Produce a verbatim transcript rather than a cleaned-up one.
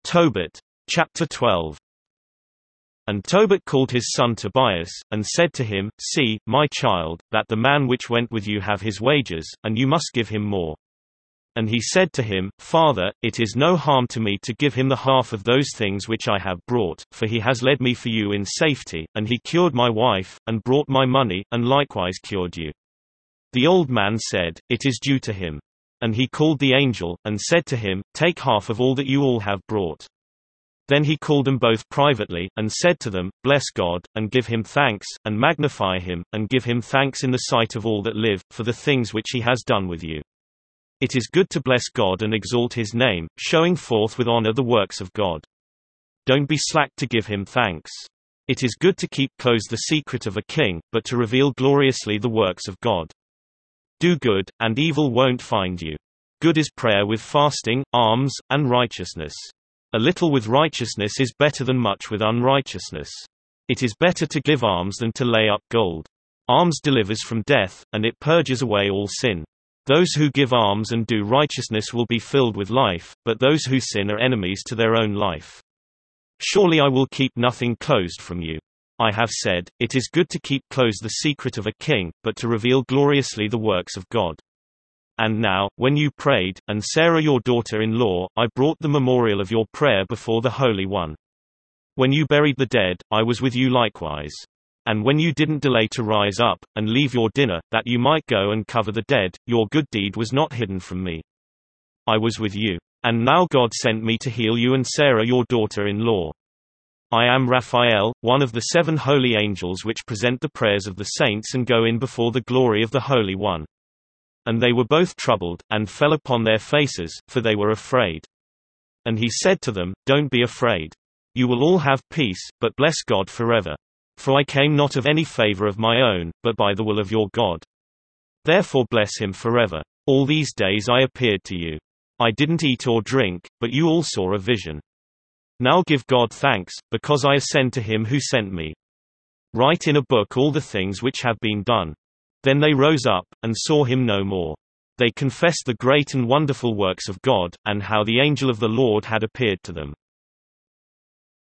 Tobit. Chapter twelve. And Tobit called his son Tobias, and said to him, See, my child, that the man which went with you have his wages, and you must give him more. And he said to him, Father, it is no harm to me to give him the half of those things which I have brought, for he has led me for you in safety, and he cured my wife, and brought my money, and likewise cured you. The old man said, It is due to him. And he called the angel, and said to him, Take half of all that you all have brought. Then he called them both privately, and said to them, Bless God, and give him thanks, and magnify him, and give him thanks in the sight of all that live, for the things which he has done with you. It is good to bless God and exalt his name, showing forth with honor the works of God. Don't be slack to give him thanks. It is good to keep close the secret of a king, but to reveal gloriously the works of God. Do good, and evil won't find you. Good is prayer with fasting, alms, and righteousness. A little with righteousness is better than much with unrighteousness. It is better to give alms than to lay up gold. Alms delivers from death, and it purges away all sin. Those who give alms and do righteousness will be filled with life, but those who sin are enemies to their own life. Surely I will keep nothing closed from you. I have said, It is good to keep close the secret of a king, but to reveal gloriously the works of God. And now, when you prayed, and Sarah your daughter-in-law, I brought the memorial of your prayer before the Holy One. When you buried the dead, I was with you likewise. And when you didn't delay to rise up, and leave your dinner, that you might go and cover the dead, your good deed was not hidden from me. I was with you. And now God sent me to heal you and Sarah your daughter-in-law. I am Raphael, one of the seven holy angels which present the prayers of the saints and go in before the glory of the Holy One. And they were both troubled, and fell upon their faces, for they were afraid. And he said to them, Don't be afraid. You will all have peace, but bless God forever. For I came not of any favor of my own, but by the will of your God. Therefore bless him forever. All these days I appeared to you. I didn't eat or drink, but you all saw a vision. Now give God thanks, because I ascend to him who sent me. Write in a book all the things which have been done. Then they rose up, and saw him no more. They confessed the great and wonderful works of God, and how the angel of the Lord had appeared to them.